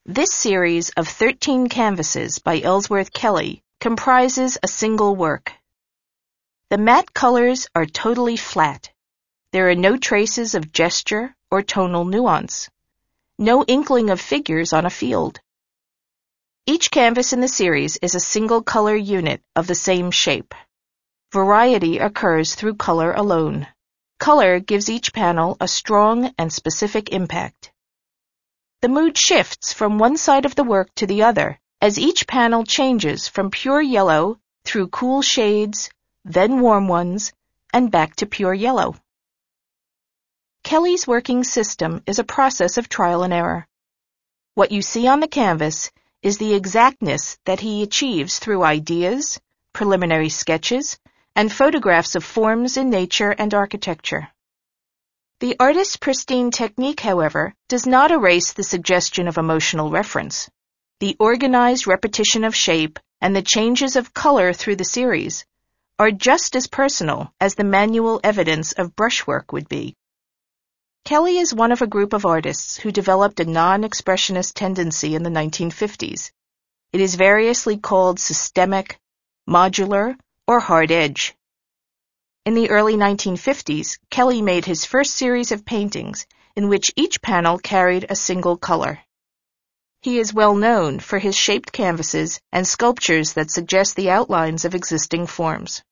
This series of 13 canvases by Ellsworth Kelly comprises a single work. The matte colors are totally flat. There are no traces of gesture or tonal nuance. No inkling of figures on a field. Each canvas in the series is a single color unit of the same shape. Variety occurs through color alone. Color gives each panel a strong and specific impact. The mood shifts from one side of the work to the other as each panel changes from pure yellow through cool shades, then warm ones, and back to pure yellow. Kelly's working system is a process of trial and error. What you see on the canvas is the exactness that he achieves through ideas, preliminary sketches, and photographs of forms in nature and architecture. The artist's pristine technique, however, does not erase the suggestion of emotional reference. The organized repetition of shape and the changes of color through the series are just as personal as the manual evidence of brushwork would be. Kelly is one of a group of artists who developed a non-expressionist tendency in the 1950s. It is variously called systemic, modular, or hard edge. In the early 1950s, Kelly made his first series of paintings in which each panel carried a single color. He is well known for his shaped canvases and sculptures that suggest the outlines of existing forms.